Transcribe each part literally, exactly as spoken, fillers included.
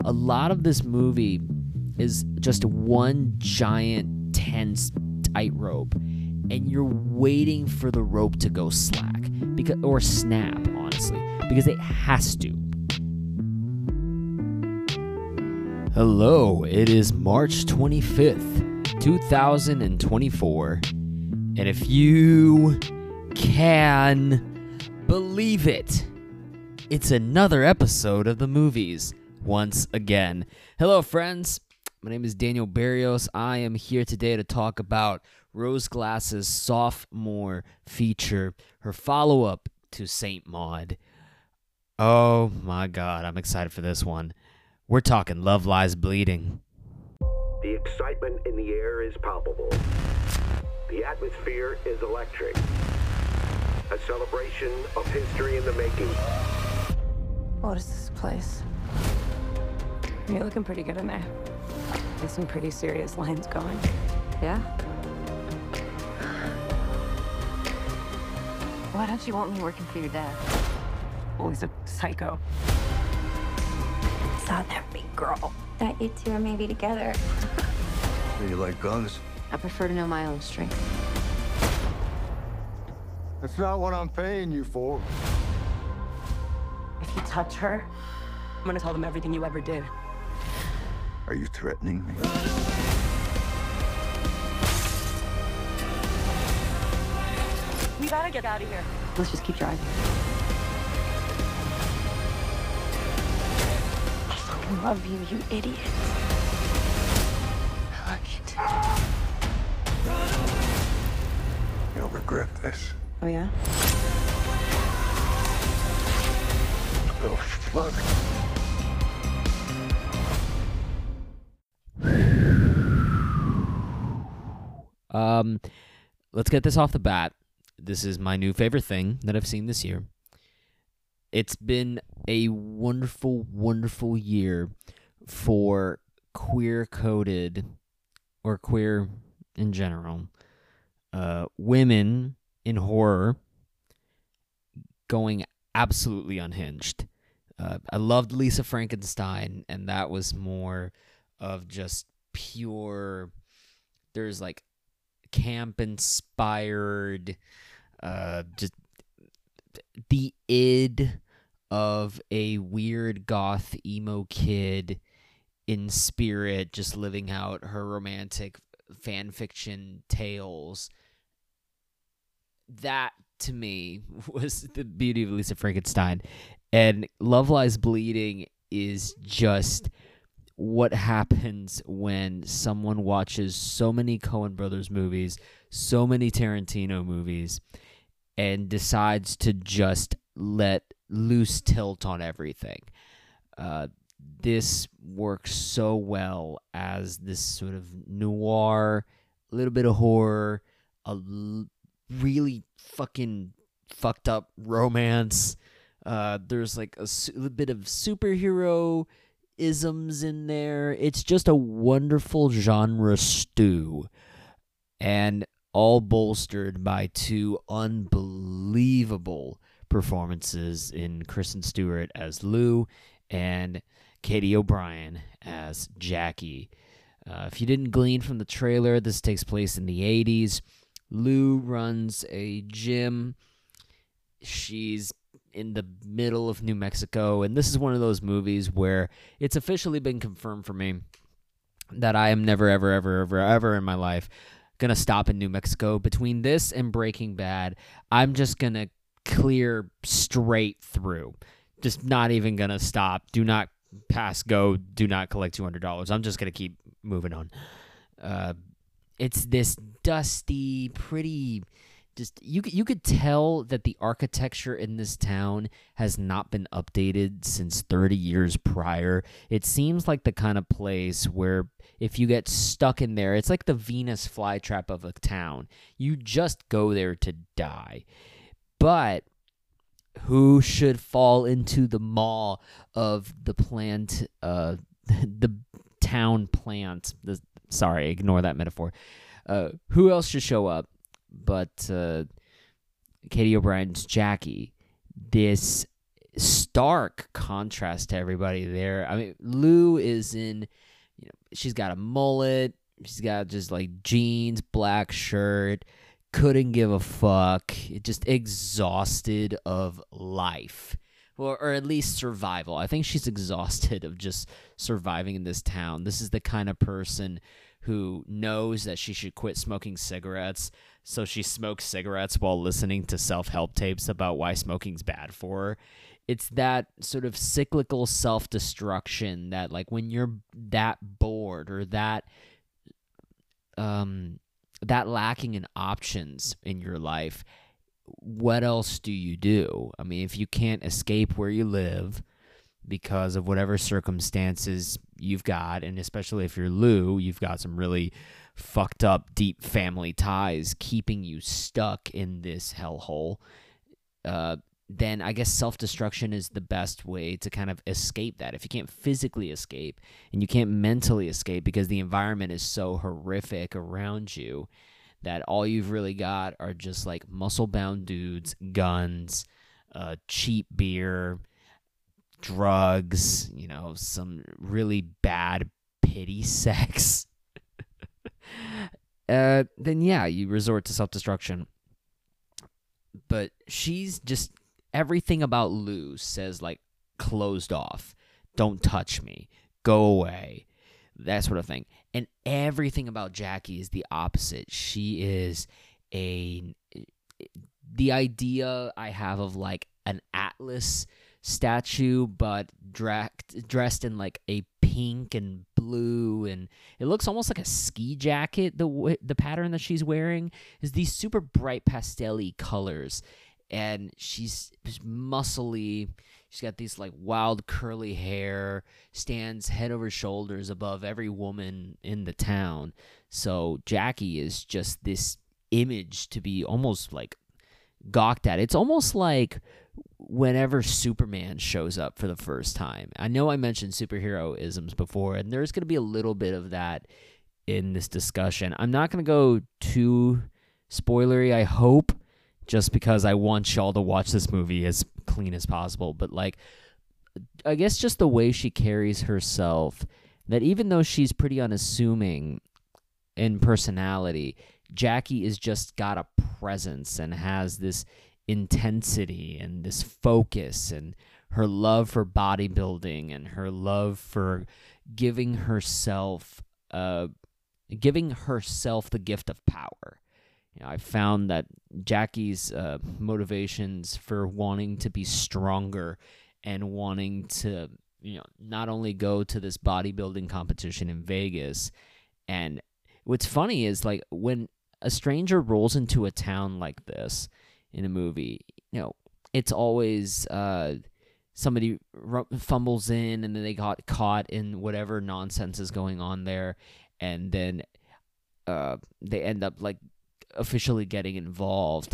a lot of this movie is just one giant tense tightrope, and you're waiting for the rope to go slack because or snap, honestly, because it has to. Hello, it is March twenty-fifth, two thousand twenty-four, and if you can believe it, it's another episode of the movies once again. Hello, friends. My name is Daniel Barrios. I am here today to talk about Rose Glass's sophomore feature, her follow-up to Saint Maud. Oh my God, I'm excited for this one. We're talking Love Lies Bleeding. The excitement in the air is palpable. The atmosphere is electric. A celebration of history in the making. What is this place? You're looking pretty good in there. There's some pretty serious lines going. Yeah? Why don't you want me working for your dad? Well, he's a psycho. Saw that big girl. That you two are maybe together. Do you like guns? I prefer to know my own strength. That's not what I'm paying you for. If you touch her, I'm gonna tell them everything you ever did. Are you threatening me? We gotta get out of here. Let's just keep driving. I fucking love you, you idiot. I love you too. You'll regret this. Oh, yeah? Oh, fuck. Um, let's get this off the bat. This is my new favorite thing that I've seen this year. It's been a wonderful, wonderful year for queer-coded, or queer in general, uh, women in horror going absolutely unhinged. Uh, I loved Lisa Frankenstein, and that was more of just pure, there's like camp-inspired, uh, just the id of a weird goth emo kid in spirit, just living out her romantic fan fiction tales. That, to me, was the beauty of Lisa Frankenstein. And Love Lies Bleeding is just what happens when someone watches so many Coen Brothers movies, so many Tarantino movies, and decides to just let loose tilt on everything. Uh, this works so well as this sort of noir, a little bit of horror, a l- really fucking fucked up romance. Uh, there's like a, su- a bit of superhero isms in there. It's just a wonderful genre stew, and all bolstered by two unbelievable performances in Kristen Stewart as Lou and Katie O'Brien as Jackie. Uh, if you didn't glean from the trailer, this takes place in the eighties. Lou runs a gym. She's in the middle of New Mexico, and this is one of those movies where it's officially been confirmed for me that I am never, ever, ever, ever, ever in my life gonna stop in New Mexico. Between this and Breaking Bad, I'm just gonna clear straight through. Just not even gonna stop. Do not pass go. Do not collect two hundred dollars. I'm just gonna keep moving on. Uh, it's this dusty, pretty... Just you you could tell that the architecture in this town has not been updated since thirty years prior. It seems like the kind of place where if you get stuck in there, it's like the Venus flytrap of a town. You just go there to die. But who should fall into the maw of the plant, uh, the town plant? The, sorry, ignore that metaphor. Uh, who else should show up but uh, Katie O'Brien's Jackie, this stark contrast to everybody there. I mean, Lou is in, you know, she's got a mullet, she's got just like jeans, black shirt, couldn't give a fuck, just exhausted of life. Or, or at least survival. I think she's exhausted of just surviving in this town. This is the kind of person who knows that she should quit smoking cigarettes, so she smokes cigarettes while listening to self-help tapes about why smoking's bad for her. It's that sort of cyclical self-destruction that, like, when you're that bored or that um that lacking in options in your life, what else do you do? I mean, if you can't escape where you live because of whatever circumstances you've got, and especially if you're Lou, you've got some really fucked up, deep family ties keeping you stuck in this hellhole, uh, then I guess self-destruction is the best way to kind of escape that. If you can't physically escape and you can't mentally escape because the environment is so horrific around you, that all you've really got are just like muscle-bound dudes, guns, uh, cheap beer, drugs, you know, some really bad pity sex, uh, then yeah, you resort to self-destruction. But she's just, everything about Lou says like closed off, don't touch me, go away, that sort of thing. And everything about Jackie is the opposite. She is a, the idea I have of like an Atlas statue, but dra- dressed in like a pink and blue, and it looks almost like a ski jacket. The w- the pattern that she's wearing is these super bright pastel-y colors, and she's, she's muscly. She's got these like wild curly hair, stands head over shoulders above every woman in the town. So Jackie is just this image to be almost like gawked at. It's almost like whenever Superman shows up for the first time. I know I mentioned superhero-isms before, and there's going to be a little bit of that in this discussion. I'm not going to go too spoilery, I hope, just because I want y'all to watch this movie as clean as possible. But, like, I guess just the way she carries herself, that even though she's pretty unassuming in personality, Jackie is just got a presence and has this intensity and this focus, and her love for bodybuilding and her love for giving herself uh, giving herself the gift of power. You know, I found that Jackie's uh, motivations for wanting to be stronger and wanting to, you know, not only go to this bodybuilding competition in Vegas. And what's funny is, like, when a stranger rolls into a town like this in a movie, you know, it's always uh, somebody r- fumbles in and then they got caught in whatever nonsense is going on there, and then uh, they end up, like, officially getting involved.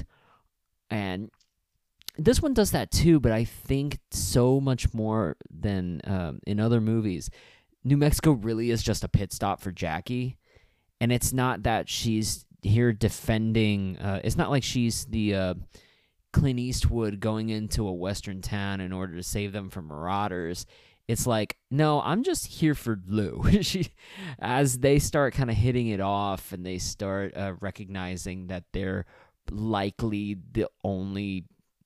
And this one does that too, but I think so much more than um, in other movies. New Mexico really is just a pit stop for Jackie, and it's not that she's here defending, uh, it's not like she's the uh, Clint Eastwood going into a western town in order to save them from marauders. It's like, no, I'm just here for Lou. she, as they start kind of hitting it off and they start uh, recognizing that they're likely the only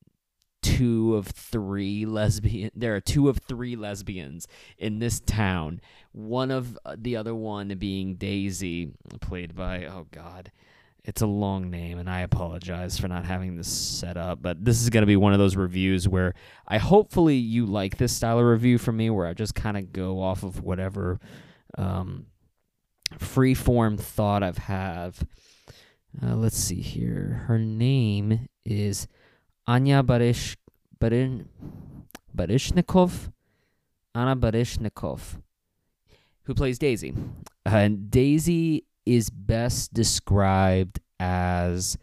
two of three lesbian. There are two of three lesbians in this town. One of the other one being Daisy, played by, oh God, it's a long name, and I apologize for not having this set up, but this is going to be one of those reviews where I hopefully you like this style of review from me, where I just kind of go off of whatever um, free-form thought I've have. Uh, let's see here. Her name is Anya Barish, Barin, Barishnikov, Anna Barishnikov, who plays Daisy. Uh, and Daisy is best described as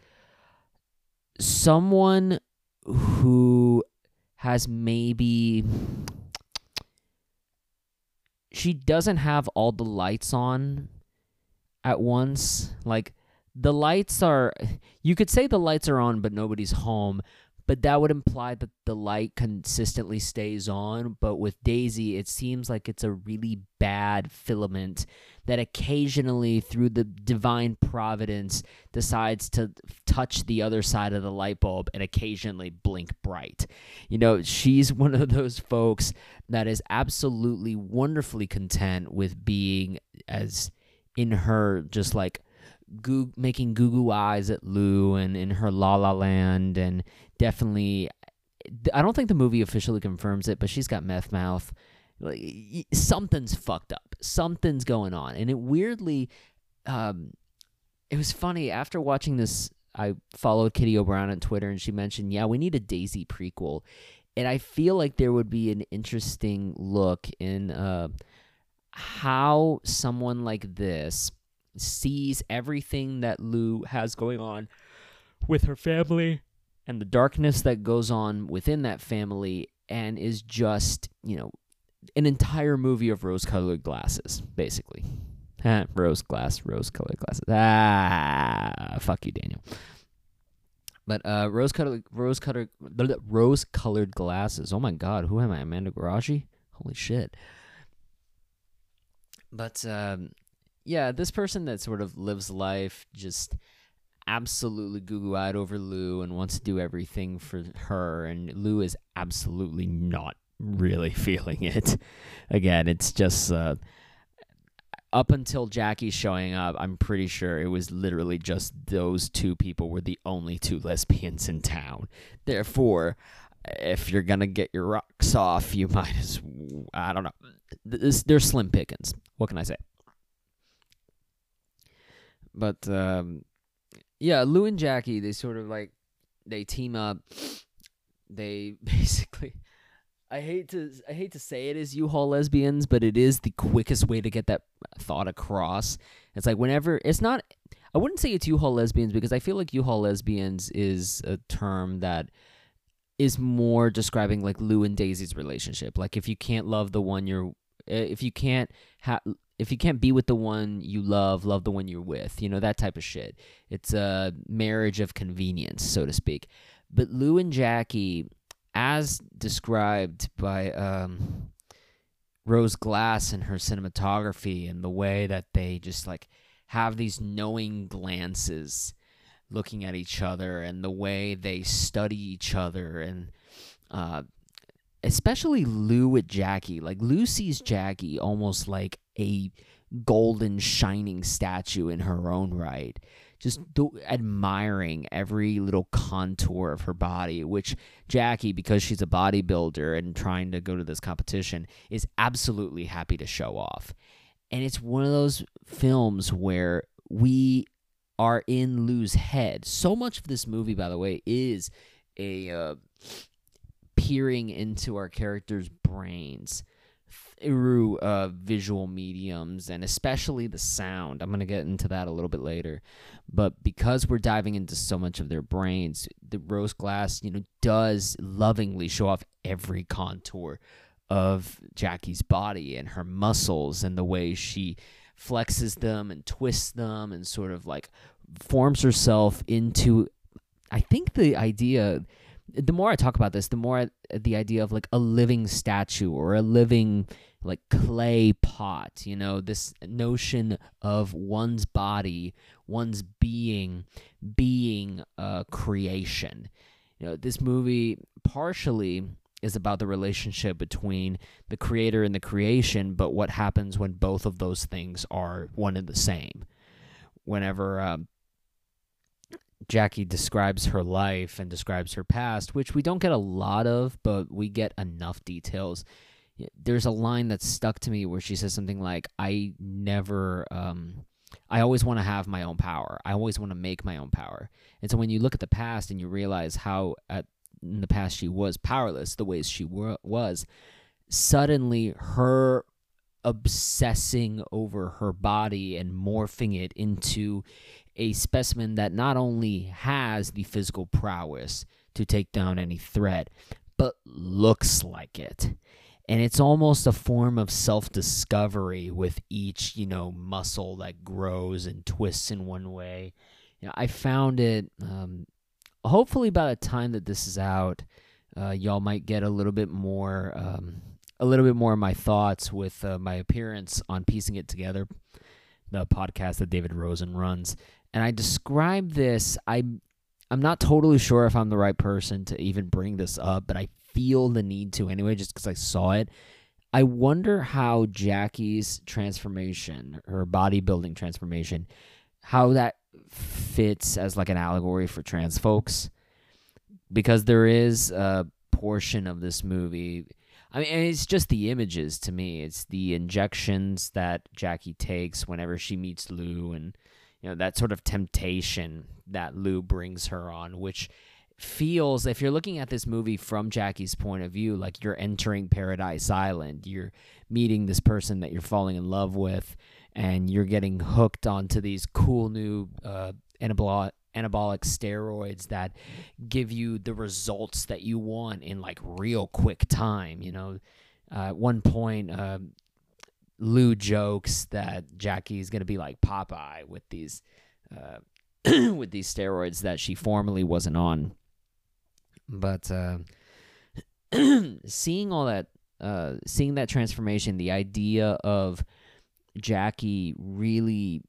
someone who has maybe, she doesn't have all the lights on at once. Like, the lights are, you could say the lights are on, but nobody's home, but that would imply that the light consistently stays on. But with Daisy, it seems like it's a really bad filament that occasionally, through the divine providence, decides to touch the other side of the light bulb and occasionally blink bright. You know, she's one of those folks that is absolutely wonderfully content with being as in her just like goo making goo goo eyes at Lou and in her La La Land, and definitely, I don't think the movie officially confirms it, but she's got meth mouth. Like, something's fucked up. Something's going on. And it weirdly, um, it was funny. After watching this, I followed Kitty O'Brien on Twitter, and she mentioned, yeah, we need a Daisy prequel. And I feel like there would be an interesting look in uh, how someone like this sees everything that Lou has going on with her family and the darkness that goes on within that family, and is just, you know, an entire movie of rose-colored glasses, basically. Rose glass, rose-colored glasses. Ah, fuck you, Daniel. But uh, rose-colored, rose-colored, rose-colored glasses. Oh my God, who am I? Amanda Garashi? Holy shit. But um, yeah, this person that sort of lives life just absolutely goo-goo-eyed over Lou and wants to do everything for her, and Lou is absolutely not really feeling it. Again, it's just uh, up until Jackie showing up, I'm pretty sure it was literally just those two people were the only two lesbians in town. Therefore, if you're gonna get your rocks off, you might as I don't know. This, they're slim pickings. What can I say? But um, yeah, Lou and Jackie, they sort of like they team up. They basically. I hate to I hate to say it as U-Haul lesbians, but it is the quickest way to get that thought across. It's like whenever it's not I wouldn't say it's U-Haul lesbians, because I feel like U-Haul lesbians is a term that is more describing like Lou and Daisy's relationship. Like if you can't love the one you're if you can't ha- if you can't be with the one you love, love the one you're with. You know, that type of shit. It's a marriage of convenience, so to speak. But Lou and Jackie, as described by um, Rose Glass in her cinematography, and the way that they just like have these knowing glances looking at each other, and the way they study each other, and uh, especially Lou with Jackie. Like Lou sees Jackie almost like a golden shining statue in her own right. Just th- admiring every little contour of her body, which Jackie, because she's a bodybuilder and trying to go to this competition, is absolutely happy to show off. And it's one of those films where we are in Lou's head. So much of this movie, by the way, is a uh, peering into our characters' brains through uh, visual mediums, and especially the sound. I'm going to get into that a little bit later. But because we're diving into so much of their brains, the Rose Glass, you know, does lovingly show off every contour of Jackie's body and her muscles, and the way she flexes them and twists them and sort of like forms herself into, I think the idea, the more I talk about this, the more I, the idea of like a living statue or a living like clay pot, you know, this notion of one's body, one's being, being a creation. You know, this movie partially is about the relationship between the creator and the creation, but what happens when both of those things are one and the same. Whenever um, Jackie describes her life and describes her past, which we don't get a lot of, but we get enough details. There's a line that's stuck to me where she says something like, I never, um, I always want to have my own power. I always want to make my own power. And so when you look at the past and you realize how at, in the past she was powerless, the ways she were, was, suddenly her obsessing over her body and morphing it into a specimen that not only has the physical prowess to take down any threat, but looks like it. And it's almost a form of self-discovery with each, you know, muscle that grows and twists in one way. You know, I found it um, hopefully by the time that this is out, uh, y'all might get a little bit more, um, a little bit more of my thoughts with uh, my appearance on Piecing It Together, the podcast that David Rosen runs. And I describe this, I, I'm not totally sure if I'm the right person to even bring this up, but I feel the need to anyway, just because I saw it. I wonder how Jackie's transformation, her bodybuilding transformation, how that fits as like an allegory for trans folks. Because there is a portion of this movie, I mean, it's just the images to me. It's the injections that Jackie takes whenever she meets Lou, and you know, that sort of temptation that Lou brings her on, which feels, if you're looking at this movie from Jackie's point of view, like you're entering Paradise Island. You're meeting this person that you're falling in love with, and you're getting hooked onto these cool new uh, anabolic, anabolic steroids that give you the results that you want in like real quick time. You know, uh, at one point, uh, Lou jokes that Jackie's going to be like Popeye with these uh, with these steroids that she formerly wasn't on. But uh, seeing all that, uh, seeing that transformation, the idea of Jackie really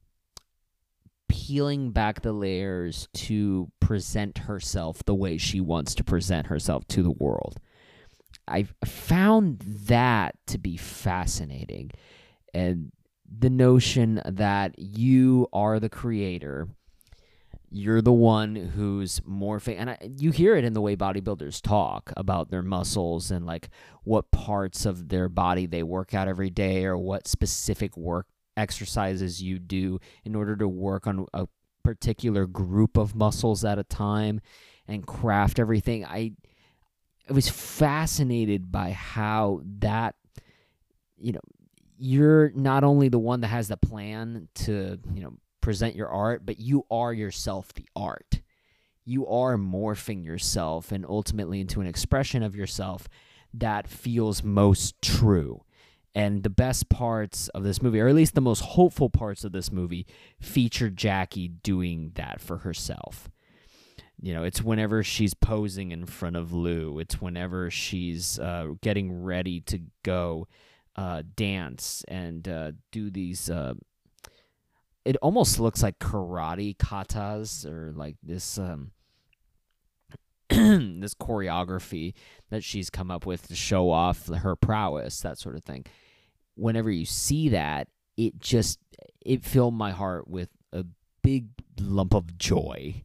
peeling back the layers to present herself the way she wants to present herself to the world, I found that to be fascinating. And the notion that you are the creator, you're the one who's morphing, and I, you hear it in the way bodybuilders talk about their muscles and like what parts of their body they work out every day, or what specific work exercises you do in order to work on a particular group of muscles at a time and craft everything. I, I was fascinated by how that, you know, you're not only the one that has the plan to, you know, present your art, but you are yourself the art. You are morphing yourself and ultimately into an expression of yourself that feels most true. And the best parts of this movie, or at least the most hopeful parts of this movie, feature Jackie doing that for herself. You know, it's whenever she's posing in front of Lou. It's whenever she's uh, getting ready to go uh, dance and uh, do these... Uh, it almost looks like karate katas, or like this um, this choreography that she's come up with to show off her prowess, that sort of thing. Whenever you see that, it just, it filled my heart with a big lump of joy.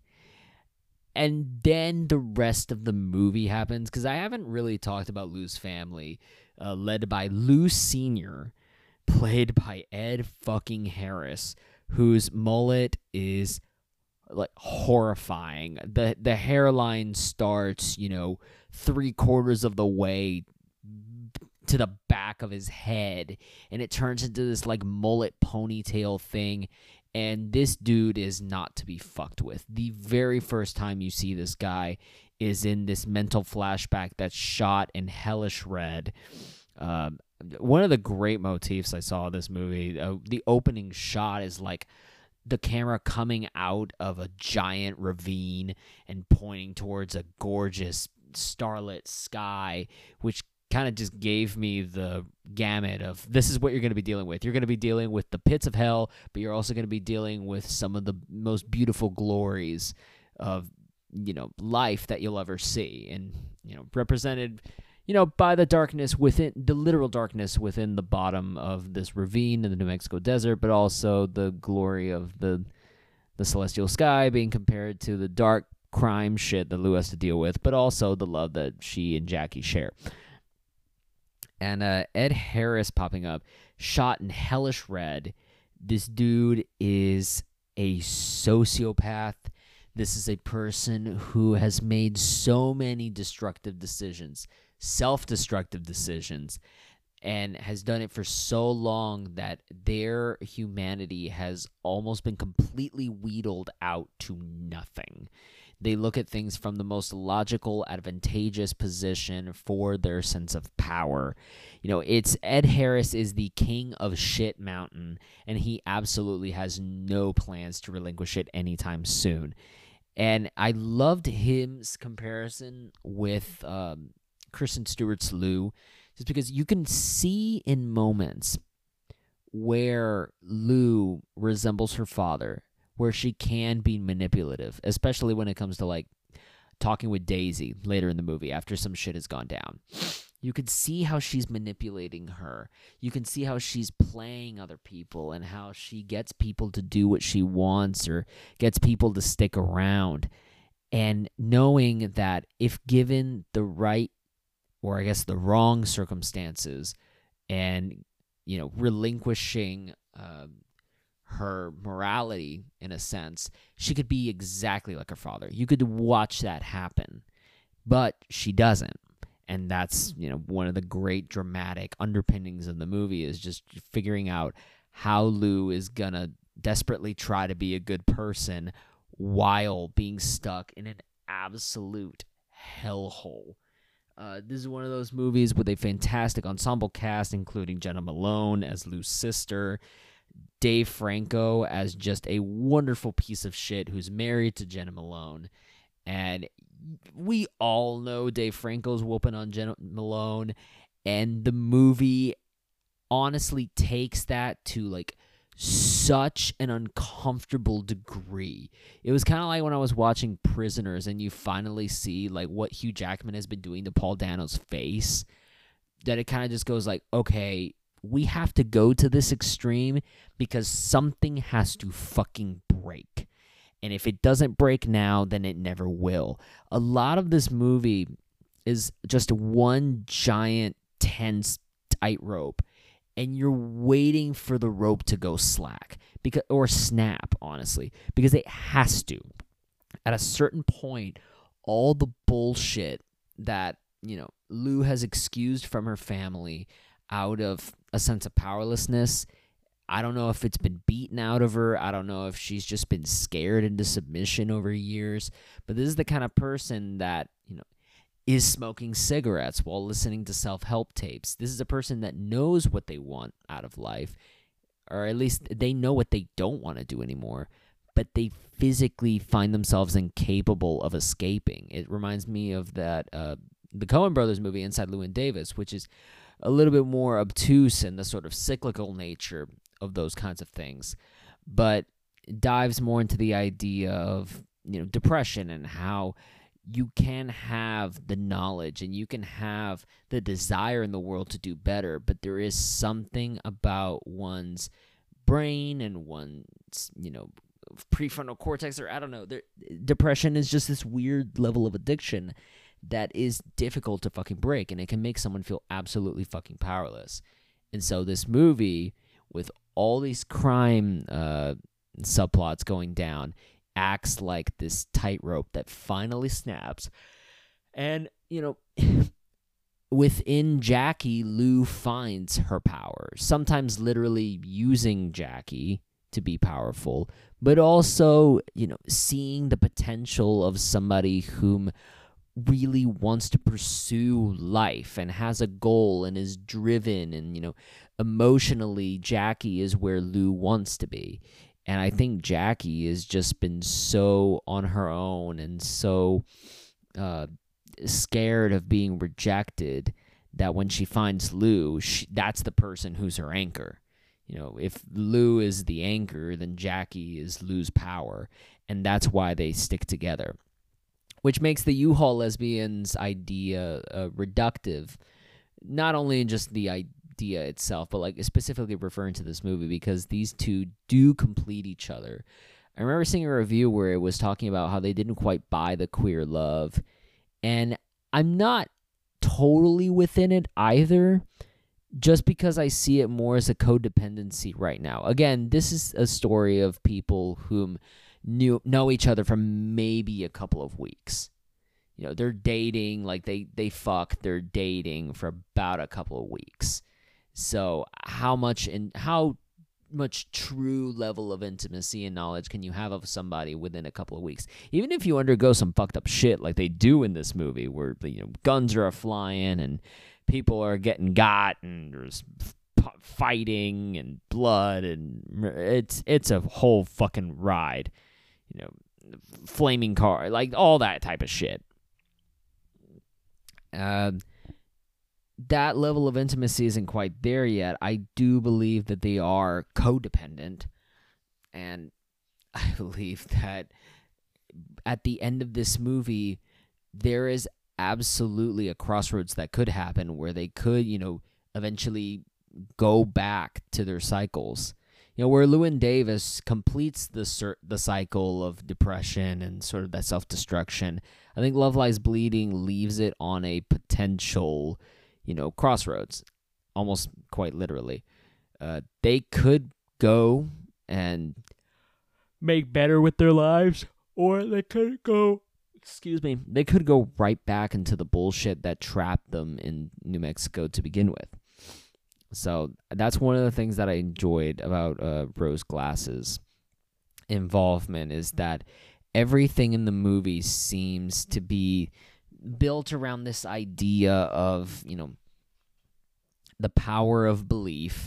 And then the rest of the movie happens, because I haven't really talked about Lou's family, uh, led by Lou Senior, played by Ed fucking Harris, whose mullet is like horrifying. The the hairline starts, you know, three quarters of the way to the back of his head, and it turns into this like mullet ponytail thing. And this dude is not to be fucked with. The very first time you see this guy is in this mental flashback that's shot in hellish red. Um, one of the great motifs I saw in this movie, uh, the opening shot is like the camera coming out of a giant ravine and pointing towards a gorgeous starlit sky, which kind of just gave me the gamut of, this is what you're going to be dealing with. You're going to be dealing with the pits of hell, but you're also going to be dealing with some of the most beautiful glories of, you know, life that you'll ever see. And, you know, represented, you know, by the darkness within, the literal darkness within the bottom of this ravine in the New Mexico desert, but also the glory of the the celestial sky being compared to the dark crime shit that Lou has to deal with, but also the love that she and Jackie share. And uh, Ed Harris popping up, shot in hellish red. This dude is a sociopath. This is a person who has made so many destructive decisions, self-destructive decisions, and has done it for so long that their humanity has almost been completely wheedled out to nothing. They look at things from the most logical, advantageous position for their sense of power. You know, it's Ed Harris is the king of shit mountain, and he absolutely has no plans to relinquish it anytime soon. And I loved his comparison with um, Kristen Stewart's Lou, just because you can see in moments where Lou resembles her father, where she can be manipulative, especially when it comes to like talking with Daisy later in the movie after some shit has gone down. You can see how she's manipulating her. You can see how she's playing other people and how she gets people to do what she wants or gets people to stick around. And knowing that if given the right, or I guess the wrong circumstances, and, you know, relinquishing uh, her morality in a sense, she could be exactly like her father. You could watch that happen, but she doesn't. And that's, you know, one of the great dramatic underpinnings of the movie is just figuring out how Lou is gonna desperately try to be a good person while being stuck in an absolute hellhole. Uh, this is one of those movies with a fantastic ensemble cast, including Jenna Malone as Lou's sister, Dave Franco as just a wonderful piece of shit who's married to Jenna Malone. And we all know Dave Franco's whooping on Jenna Malone, and the movie honestly takes that to like such an uncomfortable degree. It was kind of like when I was watching Prisoners and you finally see like what Hugh Jackman has been doing to Paul Dano's face, that it kind of just goes like, okay, we have to go to this extreme because something has to fucking break. And if it doesn't break now, then it never will. A lot of this movie is just one giant, tense tightrope, and you're waiting for the rope to go slack, because or snap, honestly, because it has to. At a certain point, all the bullshit that, you know, Lou has excused from her family out of a sense of powerlessness, I don't know if it's been beaten out of her. I don't know if she's just been scared into submission over years. But this is the kind of person that, you know, is smoking cigarettes while listening to self-help tapes. This is a person that knows what they want out of life, or at least they know what they don't want to do anymore, but they physically find themselves incapable of escaping. It reminds me of that uh, the Coen Brothers movie, Inside Llewyn Davis, which is a little bit more obtuse in the sort of cyclical nature of those kinds of things, but dives more into the idea of, you know, depression and how you can have the knowledge and you can have the desire in the world to do better, but there is something about one's brain and one's, you know, prefrontal cortex, or I don't know, there, depression is just this weird level of addiction that is difficult to fucking break, and it can make someone feel absolutely fucking powerless. And so this movie, with all these crime uh, subplots going down, acts like this tightrope that finally snaps. And, you know, within Jackie, Lou finds her power, sometimes literally using Jackie to be powerful, but also, you know, seeing the potential of somebody whom really wants to pursue life and has a goal and is driven, and, you know, emotionally Jackie is where Lou wants to be. And I think Jackie has just been so on her own and so uh, scared of being rejected that when she finds Lou, she, that's the person who's her anchor. You know, if Lou is the anchor, then Jackie is Lou's power, and that's why they stick together. Which makes the U-Haul lesbians idea uh, reductive, not only in just the idea itself, but like specifically referring to this movie, because these two do complete each other. I remember seeing a review where it was talking about how they didn't quite buy the queer love, and I'm not totally within it either, just because I see it more as a codependency right now. Again, this is a story of people whom knew know each other for maybe a couple of weeks. You know, they're dating, like they, they fuck, they're dating for about a couple of weeks. So how much and how much true level of intimacy and knowledge can you have of somebody within a couple of weeks? Even if you undergo some fucked up shit like they do in this movie, where, you know, guns are flying and people are getting got and there's fighting and blood, and it's it's a whole fucking ride. You know, flaming car, like all that type of shit. Uh, that level of intimacy isn't quite there yet. I do believe that they are codependent, and I believe that at the end of this movie, there is absolutely a crossroads that could happen where they could, you know, eventually go back to their cycles. You know, where Llewyn Davis completes the cir- the cycle of depression and sort of that self-destruction. I think Love Lies Bleeding leaves it on a potential, you know, crossroads, almost quite literally. Uh, they could go and make better with their lives, or they could go, excuse me, they could go right back into the bullshit that trapped them in New Mexico to begin with. So that's one of the things that I enjoyed about uh, Rose Glass's involvement, is that everything in the movie seems to be built around this idea of, you know, the power of belief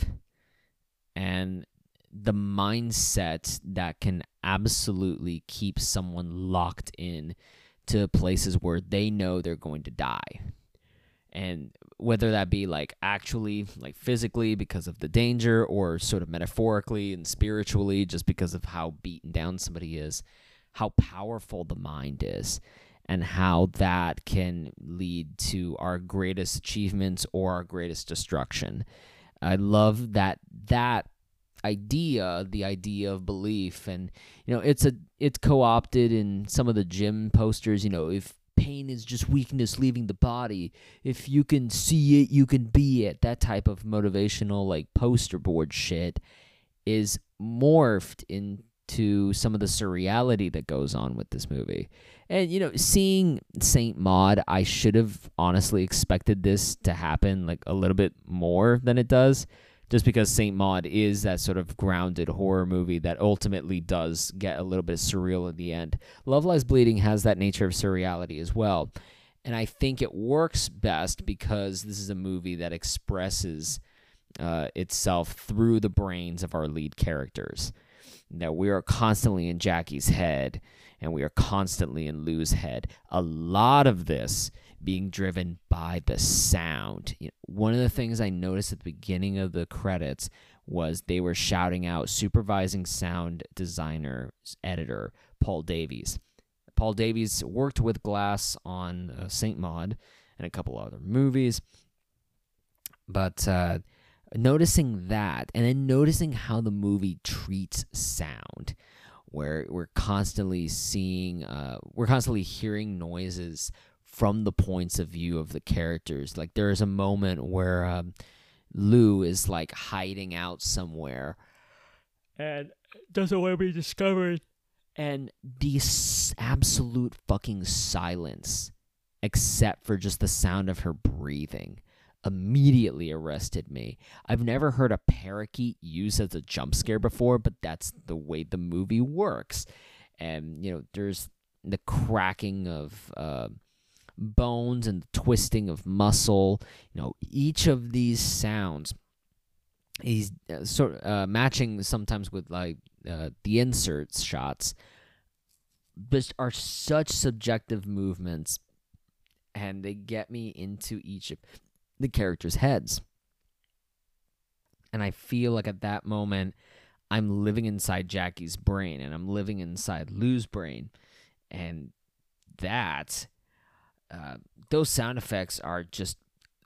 and the mindset that can absolutely keep someone locked in to places where they know they're going to die. And whether that be like actually, like physically because of the danger, or sort of metaphorically and spiritually just because of how beaten down somebody is, how powerful the mind is, and how that can lead to our greatest achievements or our greatest destruction. I love that that idea, the idea of belief, and you know, it's a it's co-opted in some of the gym posters. You know, if pain is just weakness leaving the body, if you can see it, you can be it. That type of motivational, like, poster board shit is morphed into some of the surreality that goes on with this movie. And, you know, seeing Saint Maud, I should have honestly expected this to happen, like, a little bit more than it does, just because Saint Maud is that sort of grounded horror movie that ultimately does get a little bit surreal in the end. Love Lies Bleeding has that nature of surreality as well. And I think it works best because this is a movie that expresses uh, itself through the brains of our lead characters. Now, we are constantly in Jackie's head, and we are constantly in Lou's head. A lot of this being driven by the sound. You know, one of the things I noticed at the beginning of the credits was they were shouting out supervising sound designer, editor, Paul Davies. Paul Davies worked with Glass on uh, Saint Maud and a couple other movies. But uh, noticing that, and then noticing how the movie treats sound, where we're constantly seeing, uh, we're constantly hearing noises from the points of view of the characters. Like, there is a moment where um, Lou is, like, hiding out somewhere and doesn't want to be discovered. And the s- absolute fucking silence, except for just the sound of her breathing, immediately arrested me. I've never heard a parakeet used as a jump scare before, but that's the way the movie works. And, you know, there's the cracking of uh, bones and the twisting of muscle. You know, each of these sounds, he's uh, sort of uh, matching sometimes with, like, uh, the inserts shots, but are such subjective movements, and they get me into each of the characters' heads. And I feel like at that moment, I'm living inside Jackie's brain, and I'm living inside Lou's brain. And that, uh, those sound effects are just,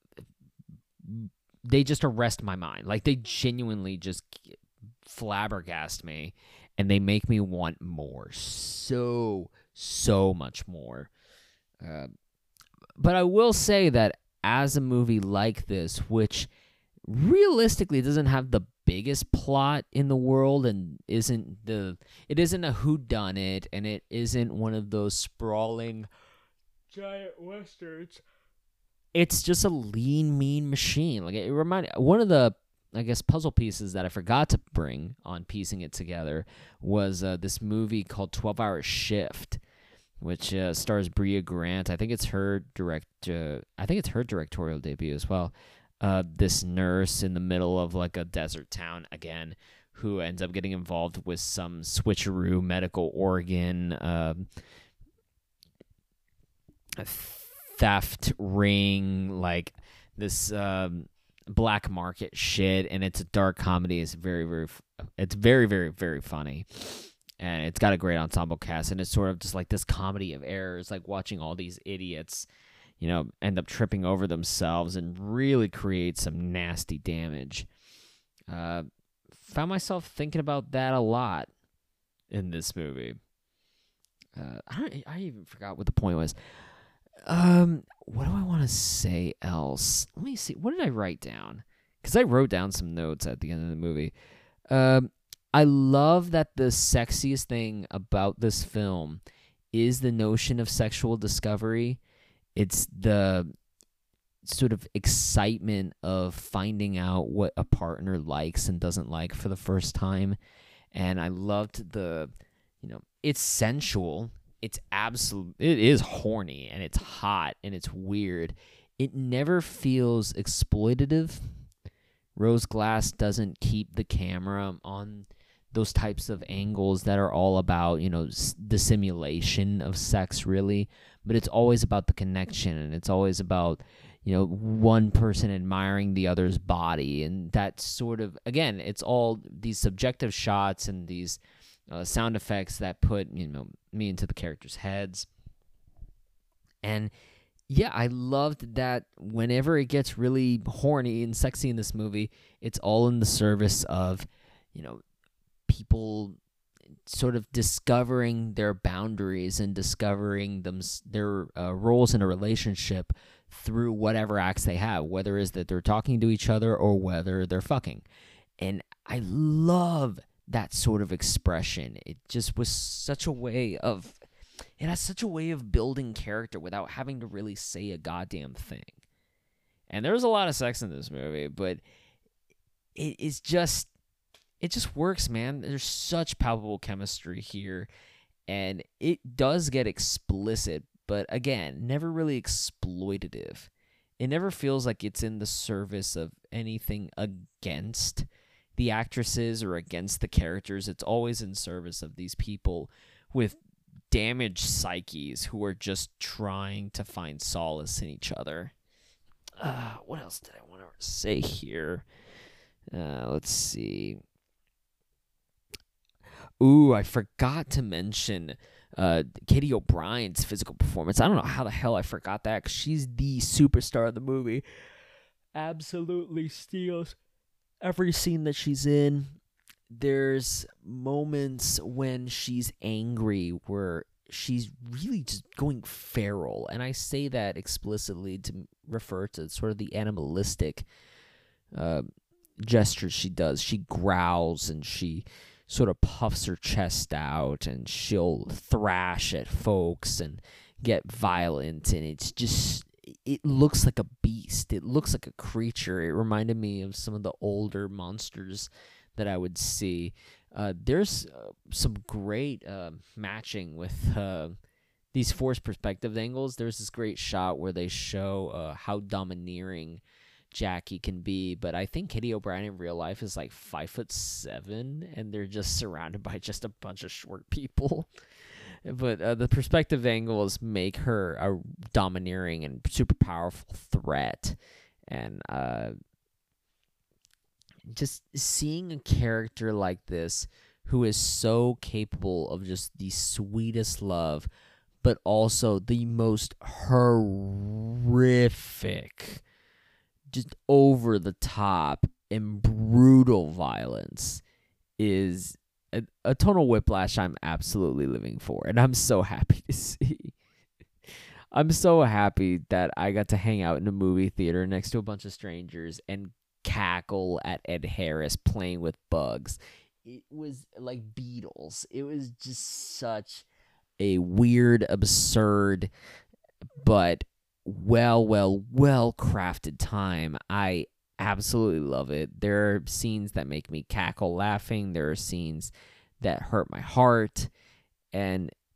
they just arrest my mind. Like, they genuinely just flabbergast me, and they make me want more. So, so much more. Uh, but I will say that as a movie like this, which realistically doesn't have the biggest plot in the world, and isn't the it isn't a whodunit, and it isn't one of those sprawling giant westerns. It's just a lean, mean machine. Like, it reminded one of the, I guess, puzzle pieces that I forgot to bring on piecing it together was uh, this movie called twelve hour Shift, which uh, stars Brea Grant. I think it's her direct. Uh, I think it's her directorial debut as well. Uh, this nurse in the middle of, like, a desert town again, who ends up getting involved with some switcheroo medical organ uh, theft ring, like this um, black market shit, and it's a dark comedy. It's very, very, it's very, very, very funny, and it's got a great ensemble cast, and it's sort of just like this comedy of errors, like watching all these idiots, you know, end up tripping over themselves and really create some nasty damage. Uh, found myself thinking about that a lot in this movie. Uh, I don't, I even forgot what the point was. Um, what do I want to say else? Let me see. What did I write down? Because I wrote down some notes at the end of the movie. Um, I love that the sexiest thing about this film is the notion of sexual discovery. It's the sort of excitement of finding out what a partner likes and doesn't like for the first time. And I loved the, you know, it's sensual. It's absolute. It is horny and it's hot and it's weird. It never feels exploitative. Rose Glass doesn't keep the camera on those types of angles that are all about, you know, the simulation of sex, really. But it's always about the connection, and it's always about, you know, one person admiring the other's body. And that sort of, again, it's all these subjective shots and these uh, sound effects that put, you know, me into the characters' heads. And yeah, I loved that whenever it gets really horny and sexy in this movie, it's all in the service of, you know, people sort of discovering their boundaries and discovering them their uh, roles in a relationship through whatever acts they have, whether it's that they're talking to each other or whether they're fucking. And I love that sort of expression. It just was such a way of, it has such a way of building character without having to really say a goddamn thing. And there's a lot of sex in this movie, but it is just, it just works, man. There's such palpable chemistry here, and it does get explicit, but again, never really exploitative. It never feels like it's in the service of anything against the actresses or against the characters. It's always in service of these people with damaged psyches who are just trying to find solace in each other. Uh, what else did I want to say here? Uh, let's see. Ooh, I forgot to mention uh, Katie O'Brien's physical performance. I don't know how the hell I forgot that, because she's the superstar of the movie. Absolutely steals every scene that she's in. There's moments when she's angry where she's really just going feral, and I say that explicitly to refer to sort of the animalistic uh, gestures she does. She growls and she sort of puffs her chest out, and she'll thrash at folks and get violent, and it's just, it looks like a beast. It looks like a creature. It reminded me of some of the older monsters that I would see. Uh, there's uh, some great uh, matching with uh, these forced perspective angles. There's this great shot where they show uh, how domineering Jackie can be, but I think Katie O'Brien in real life is like five foot seven, and they're just surrounded by just a bunch of short people. But uh, the perspective angles make her a domineering and super powerful threat, and uh, just seeing a character like this who is so capable of just the sweetest love, but also the most horrific, just over the top and brutal violence is a, a tonal whiplash I'm absolutely living for, and I'm so happy to see. I'm so happy that I got to hang out in a movie theater next to a bunch of strangers and cackle at Ed Harris playing with bugs. It was like Beatles. It was just such a weird, absurd, but well, well, well crafted time. I absolutely love it. There are scenes that make me cackle laughing. There are scenes that hurt my heart. And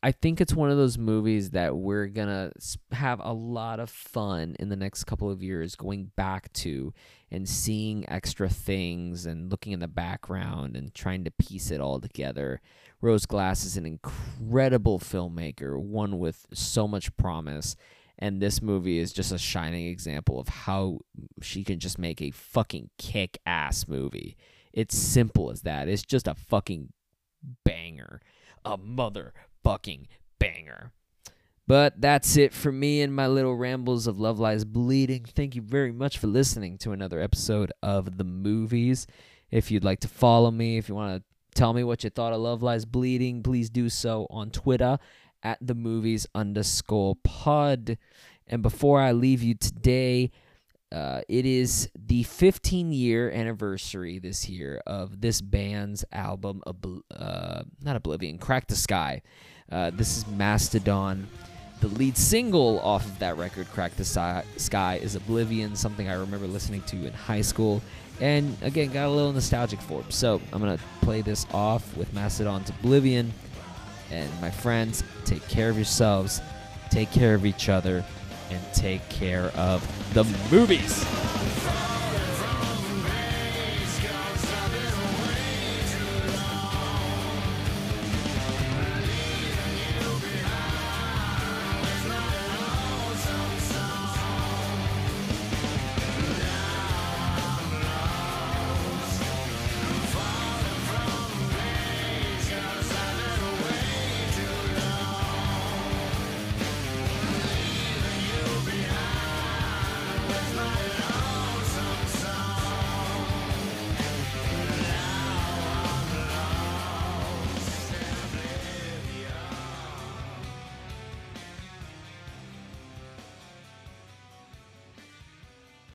I think it's one of those movies that we're going to have a lot of fun in the next couple of years going back to and seeing extra things and looking in the background and trying to piece it all together. Rose Glass is an incredible filmmaker, one with so much promise, and this movie is just a shining example of how she can just make a fucking kick-ass movie. It's simple as that. It's just a fucking banger. A motherfucking banger. But that's it for me and my little rambles of Love Lies Bleeding. Thank you very much for listening to another episode of The Movies. If you'd like to follow me, if you want to tell me what you thought of Love Lies Bleeding, please do so on Twitter at the movies underscore pod. And before I leave you today, uh, it is the fifteen-year anniversary this year of this band's album, Obl- uh, not Oblivion, Crack the Sky. Uh, this is Mastodon. The lead single off of that record, Crack the si- Sky, is Oblivion, something I remember listening to in high school. And again, got a little nostalgic for it. So I'm going to play this off with Mastodon's Oblivion. And my friends, take care of yourselves, take care of each other, and take care of the movies.